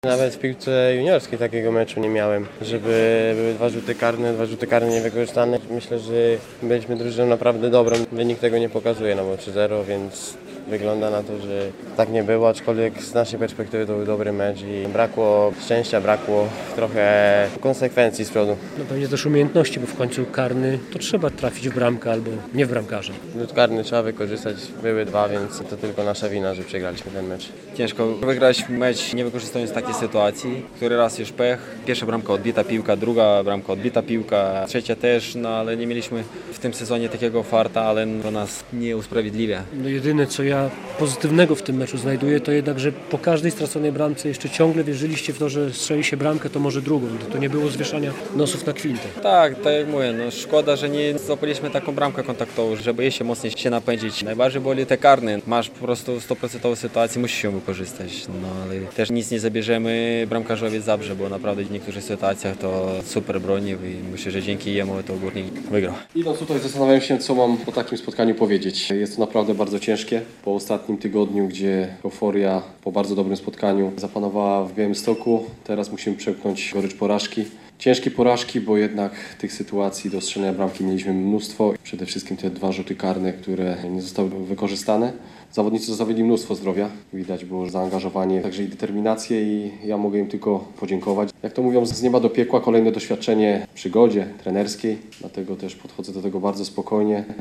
Nawet w piłce juniorskiej takiego meczu nie miałem, żeby były dwa rzuty karne niewykorzystane. Myślę, że byliśmy drużyną naprawdę dobrą. Wynik tego nie pokazuje, no bo 3-0, więc wygląda na to, że tak nie było, aczkolwiek z naszej perspektywy to był dobry mecz i brakło szczęścia, brakło trochę konsekwencji z przodu. No pewnie też umiejętności, bo w końcu karny to trzeba trafić w bramkę albo nie w bramkarza. Rzut karny trzeba wykorzystać, były dwa, więc to tylko nasza wina, że przegraliśmy ten mecz. Ciężko wygrać mecz nie wykorzystując takiej sytuacji. Który raz już pech. Pierwsza bramka odbita piłka, druga bramka odbita piłka, trzecia też, no ale nie mieliśmy w tym sezonie takiego farta, ale to nas nie usprawiedliwia. No jedyne co ja pozytywnego w tym meczu znajduję to jednak, że po każdej straconej bramce jeszcze ciągle wierzyliście w to, że strzeli się bramkę, to może drugą. To nie było zwieszania nosów na kwintę. Tak jak mówię, no szkoda, że nie złapaliśmy taką bramkę kontaktową, żeby jeszcze mocniej się napędzić. Najbardziej boli te karne. Masz po prostu 100% sytuację, musisz ją wykorzystać. No ale też nic nie zabierzemy bramkarzowi Zabrze, bo naprawdę w niektórych sytuacjach to super bronił i myślę, że dzięki jemu to Górnik wygrał. Idąc tutaj zastanawiam się, co mam po takim spotkaniu powiedzieć. Jest to naprawdę bardzo ciężkie. Po ostatnim tygodniu, gdzie euforia po bardzo dobrym spotkaniu zapanowała w Białymstoku, teraz musimy przełknąć gorycz porażki. Ciężkie porażki, bo jednak tych sytuacji do strzelenia bramki mieliśmy mnóstwo. Przede wszystkim te dwa rzuty karne, które nie zostały wykorzystane. Zawodnicy zostawili mnóstwo zdrowia. Widać było zaangażowanie, także i determinację i ja mogę im tylko podziękować. Jak to mówią, z nieba do piekła kolejne doświadczenie w przygodzie trenerskiej, dlatego też podchodzę do tego bardzo spokojnie.